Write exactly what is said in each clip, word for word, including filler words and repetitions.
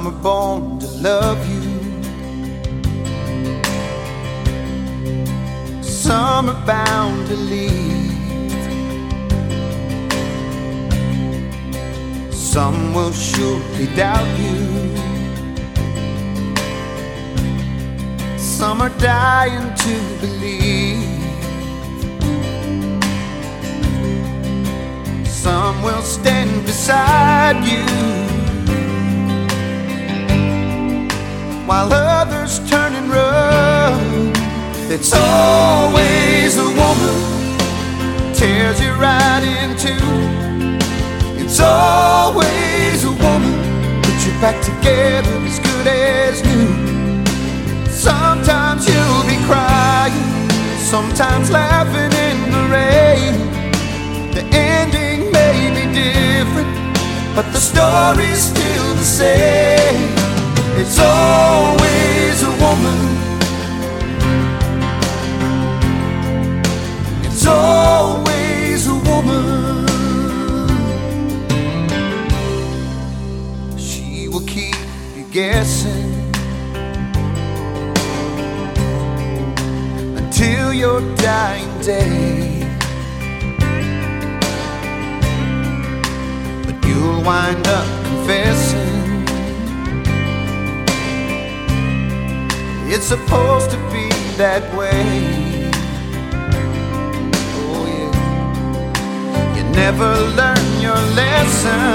Some are born to love you, some are bound to leave. Some will surely doubt you, some are dying to believe. Some will stand beside you, while others turn and run. It's always a woman tears you right in two. It's always a woman puts you back together as good as new. Sometimes you'll be crying, sometimes laughing in the rain. The ending may be different, but the story's still the same. It's always a woman, it's always a woman. She will keep you guessing until your dying day. But you'll wind up confessing it's supposed to be that way. Oh yeah. You never learn your lesson,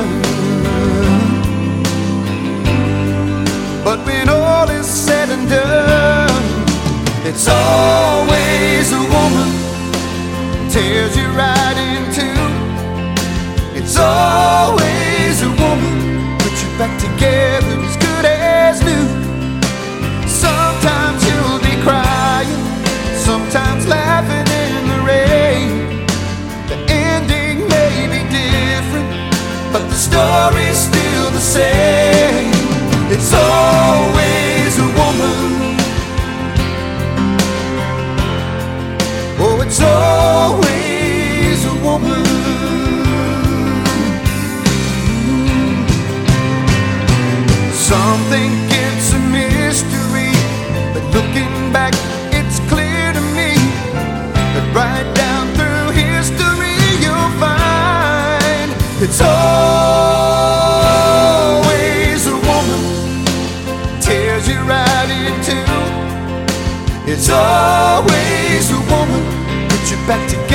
but when all is said and done, it's always a woman tears you right in two. It's always a woman puts you back together as good as new. Sometimes you'll be crying, sometimes laughing in the rain. The ending may be different, but the story's still the same. It's always a woman. Oh, it's always a woman. Some think it's a mystery, but looking back, it's clear to me that right down through history you'll find it's always a woman tears you right in two. It's always a woman puts you back together